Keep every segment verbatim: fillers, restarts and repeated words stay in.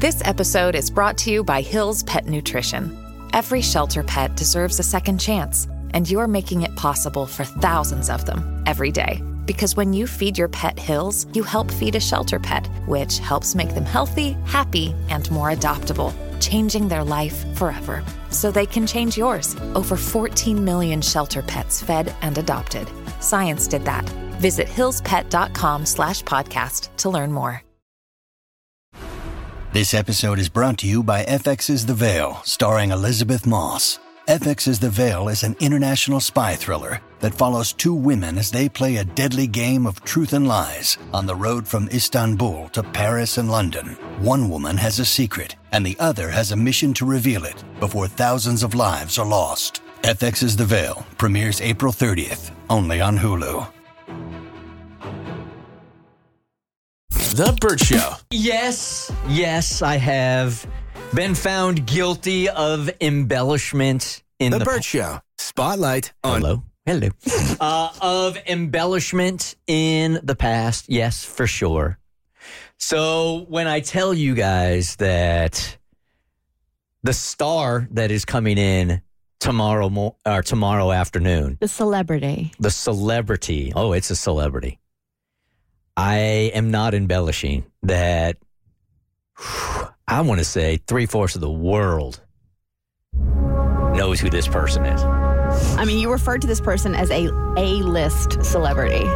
This episode is brought to you by Hill's Pet Nutrition. Every shelter pet deserves a second chance, and you're making it possible for thousands of them every day. Because when you feed your pet Hill's, you help feed a shelter pet, which helps make them healthy, happy, and more adoptable, changing their life forever. So they can change yours. Over fourteen million shelter pets fed and adopted. Science did that. Visit hillspet.com slash podcast to learn more. This episode is brought to you by F X's The Veil, starring Elizabeth Moss. F X's The Veil is an international spy thriller that follows two women as they play a deadly game of truth and lies on the road from Istanbul to Paris and London. One woman has a secret, and the other has a mission to reveal it before thousands of lives are lost. F X's The Veil premieres April thirtieth, only on Hulu. The Burt Show. Yes, yes, I have been found guilty of embellishment in The, the Burt Show. Spotlight on. Hello. Hello. uh, of embellishment in the past. Yes, for sure. So when I tell you guys that the star that is coming in tomorrow mo- or tomorrow afternoon, The celebrity. the celebrity, oh, it's a celebrity. I am not embellishing that. I want to say three-fourths of the world knows who this person is. I mean, you referred to this person as a A-list celebrity.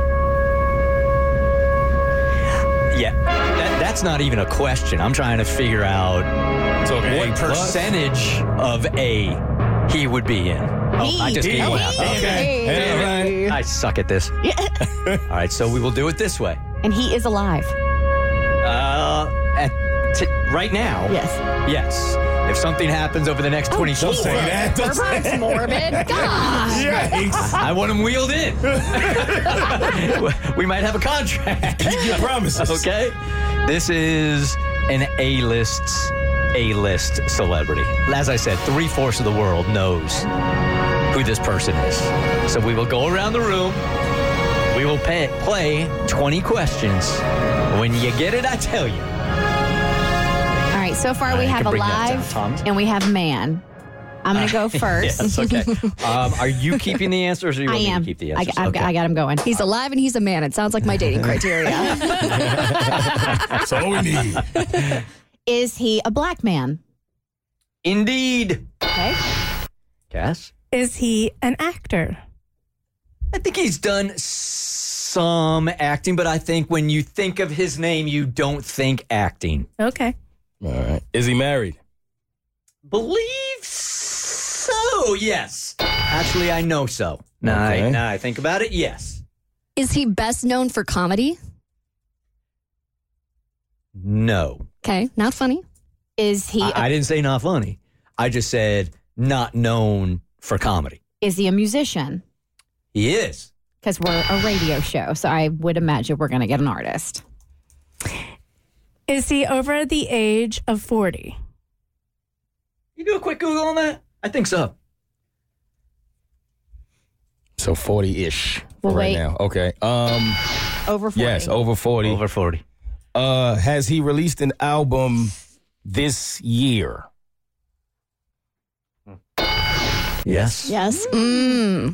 Yeah, that, that's not even a question. I'm trying to figure out Talking what A plus? percentage of A he would be in. Oh, I just gave one out. Okay. Hey, all right. I suck at this. All right, so we will do it this way. And he is alive. Uh, at t- right now, Yes. yes. If something happens over the next twenty-four, Don't say that. Don't say That's morbid. God. Yikes. I want him wheeled in. We might have a contract. You promises. Okay? This is an A-list, A-list celebrity. As I said, three-fourths of the world knows who this person is. So we will go around the room. We will pay, play twenty questions. When you get it, I tell you. All right, so far we I have can bring that down, alive Thomas. and we have man. I'm going to go first. Yes, okay. Um, are you keeping the answers or you I want me am. to keep the I, answers? I've Okay. got, I got him going. He's alive and he's a man. It sounds like my dating criteria. That's all we need. Is he a black man? Indeed. Okay. Cass? Is he an actor? I think he's done some acting, but I think when you think of his name, you don't think acting. Okay. All right. Is he married? Believe so, yes. Actually, I know so. Now, Okay. I, now I think about it, yes. Is he best known for comedy? No. Okay, not funny. Is he I, a, I didn't say not funny. I just said not known for comedy. is he a musician? He is. Because we're a radio show, so I would imagine we're going to get an artist. Is he over the age of forty? You do a quick Google on that? I think so. So forty-ish Well, for right wait. now. Okay. Um. Over forty. Yes, over forty. Over forty. Uh, has he released an album this year? Yes. Yes. Mm.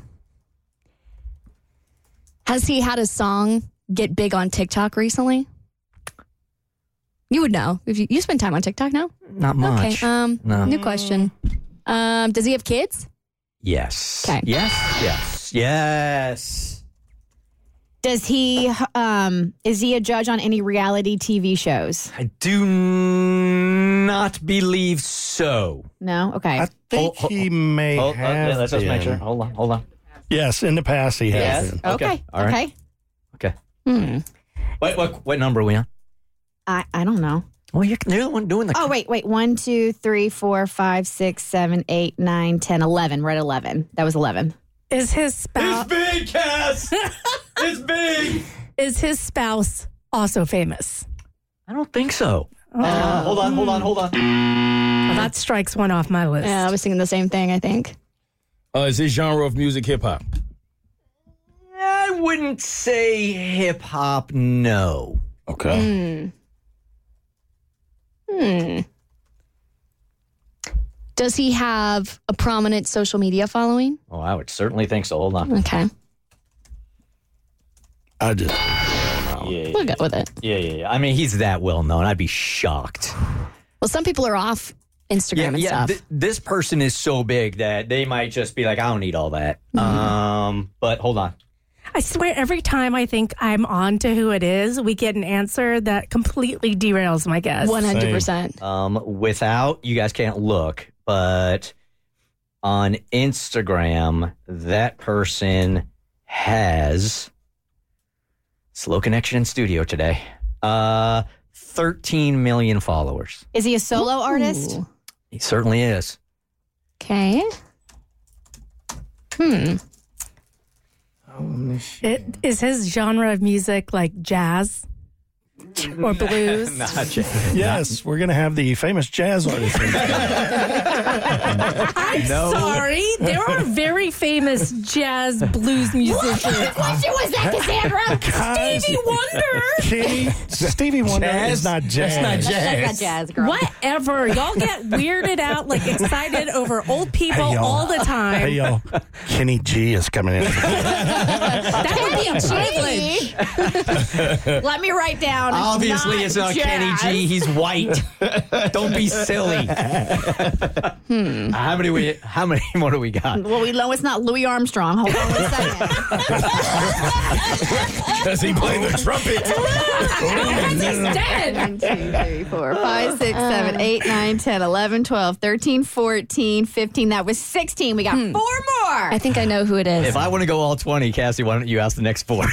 Has he had a song get big on TikTok recently? You would know if you, you spend time on TikTok now. Not much. Okay. Um. No. New question. Um. Does he have kids? Yes. Okay. Yes. Yes. Yes. Does he, um, is he a judge on any reality T V shows? I do not believe so. No? Okay. I think Hold- he may Hold, uh, have. let's just make been. sure. Hold on. Hold on. Yes, in the past he has. Yes. been. okay. Okay. All right. Okay. Okay. Hmm. What, what, what number are we on? I, I don't know. Well, you're, you're the one doing the. Oh, wait, wait. One, two, three, four, five, six, seven, eight, nine, ten, eleven. We're at eleven. That was eleven. Is his spouse big, Cass. It's big. is his spouse also famous? I don't think so. Uh, hold on. Hold on. Hold on. Well, that strikes one off my list. Yeah, I was thinking the same thing. I think. Uh, is his genre of music hip hop? I wouldn't say hip hop. No. Okay. Hmm. Does he have a prominent social media following? Oh, I would certainly think so. Hold on. Okay. I just. Yeah, yeah, We'll go with it. yeah, yeah, yeah. I mean, he's that well known. I'd be shocked. Well, some people are off Instagram Yeah, and yeah. stuff. Th- this person is so big that they might just be like, I don't need all that. Um, but hold on. I swear, every time I think I'm on to who it is, we get an answer that completely derails my guess. one hundred percent. Um, without, you guys can't look, but on Instagram, that person has slow connection in studio today. Uh, thirteen million followers. Is he a solo artist? Ooh. He certainly is. Okay. Hmm. It, is his genre of music like jazz or blues? Not jazz. Yes, we're going to have the famous jazz artist. I'm sorry. There are very famous jazz blues musicians. question was that, Cassandra? Guys, Stevie Wonder. Kenny, Stevie Wonder Jazz? is not jazz. That's not jazz. That's a jazz girl. Whatever. Y'all get weirded out, like excited over old people Hey, y'all. all the time. Hey, y'all. Kenny G is coming in. That would be a privilege. Let me write down. Obviously, it's not Kenny G. He's white. Don't be silly. hmm. How many we? How many more do we got? Well, we know it's not Louis Armstrong. Hold on one second. Does he play the trumpet? He's dead. One, two, three, four, five, six, seven, eight, nine, ten, eleven, twelve, thirteen, fourteen, fifteen. That was sixteen. We got four more. I think I know who it is. If I want to go all twenty, Cassie, why don't you ask the next four?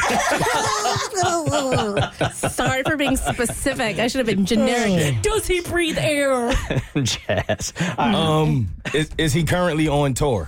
Sorry for being specific. I should have been generic. Does he breathe air? Jazz. Um, is, is he currently on tour?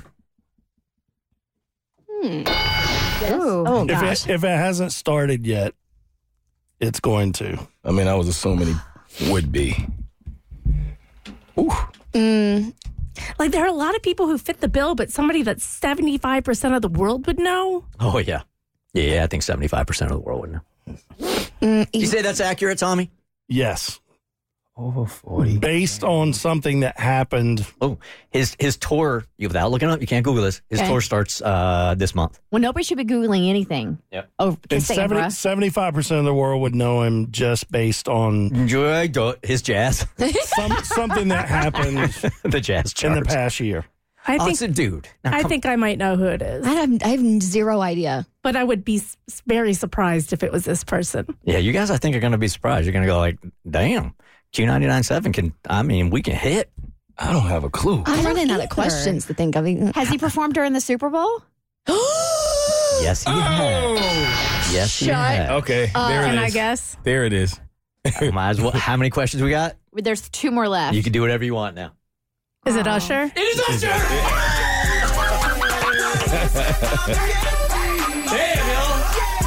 Oh, If gosh. it, if it hasn't started yet, it's going to. I mean, I was assuming he would be. Ooh. Like, there are a lot of people who fit the bill, but somebody that seventy-five percent of the world would know? Oh yeah, yeah. I think seventy-five percent of the world would know. Mm, You say that's accurate, Tommy? Yes. Over forty. Based on something that happened. Oh, his his tour. You without looking up, you can't Google this. His Okay. tour starts uh, this month. Well, nobody should be Googling anything. Yep. Oh, And Cassandra. seventy, seventy-five percent of the world would know him just based on His jazz, some, something that happened the jazz in charts. the past year. I Oh, think it's a dude. Now, I come- think I might know who it is, I have, I have zero idea. but I would be s- very surprised if it was this person. Yeah, you guys, I think, are going to be surprised. You're going to go like, damn, Q ninety-nine point seven can, I mean, we can hit. I don't have a clue. I'm running out either. of questions to think of. Has he performed during the Super Bowl? Yes, he has. Yes, he has. Okay, there it is. Can I guess? There it is. Might as well. How many questions we got? There's two more left. You can do whatever you want now. Is it Usher? It is Usher! Damn, y'all.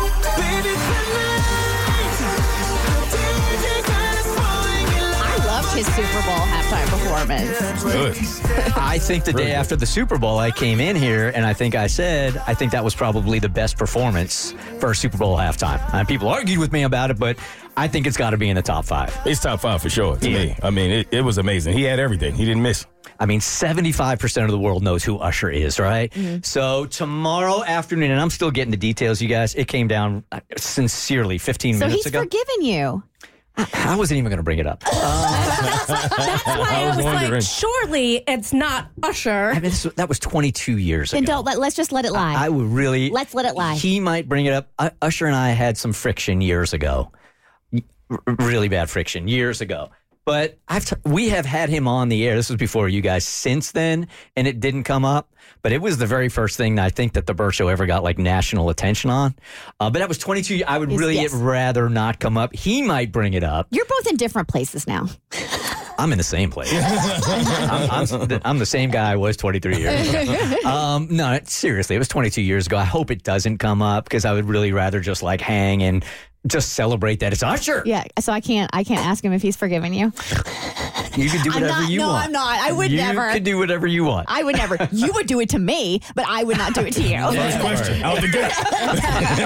I loved his Super Bowl halftime performance. Good. I think the day after the Super Bowl, I came in here and I think I said, I think that was probably the best performance for a Super Bowl halftime. And people argued with me about it, but I think it's got to be in the top five. It's top five for sure to Yeah. me. I mean, it, it was amazing. He had everything. He didn't miss. I mean, seventy-five percent of the world knows who Usher is, right? Mm-hmm. So tomorrow afternoon, and I'm still getting the details, you guys, it came down uh, sincerely fifteen So minutes he's ago. forgiven you. I wasn't even going to bring it up. That's why I was was, wondering. like, surely it's not Usher. I mean, this, that was twenty-two years Then ago. don't let, let's just let it lie. I would really. Let's let it lie. He might bring it up. Uh, Usher and I had some friction years ago. R- really bad friction years ago. But I've t- we have had him on the air. This was before you guys since then, and it didn't come up. But it was the very first thing that I think that the Burt Show ever got like national attention on. Uh, but that was twenty-two. I would Yes, really yes. rather not come up. He might bring it up. You're both in different places now. I'm in the same place. I'm, I'm, I'm the same guy I was twenty-three years ago. Um, no, seriously, it was twenty-two years ago. I hope it doesn't come up because I would really rather just like hang and just celebrate that it's Usher. Yeah, so I can't I can't ask him if he's forgiven you. You can do I'm whatever not- you no, want. I'm not. I would you never. You can do whatever you want. I would never. You would do it to me, but I would not do it to you. First question. Out the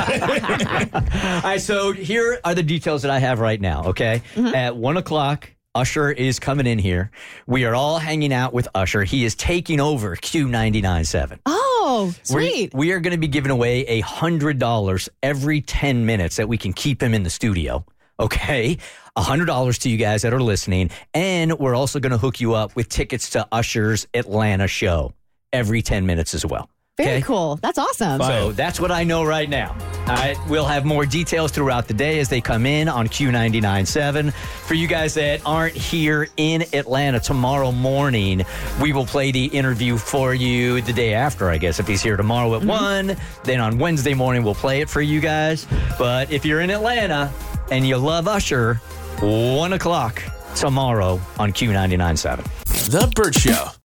gate. All right, so here are the details that I have right now, okay? Mm-hmm. At one o'clock, Usher is coming in here. We are all hanging out with Usher. He is taking over Q ninety-nine point seven. Oh, We, sweet. we are going to be giving away one hundred dollars every ten minutes that we can keep him in the studio. Okay? one hundred dollars to you guys that are listening. And we're also going to hook you up with tickets to Usher's Atlanta show every ten minutes as well. Very Okay? cool. That's awesome. So that's what I know right now. All right, we'll have more details throughout the day as they come in on Q ninety-nine point seven. For you guys that aren't here in Atlanta, tomorrow morning, we will play the interview for you the day after, I guess. If he's here tomorrow at mm-hmm. one, then on Wednesday morning, we'll play it for you guys. But if you're in Atlanta and you love Usher, one o'clock tomorrow on Q ninety-nine point seven. The Burt Show.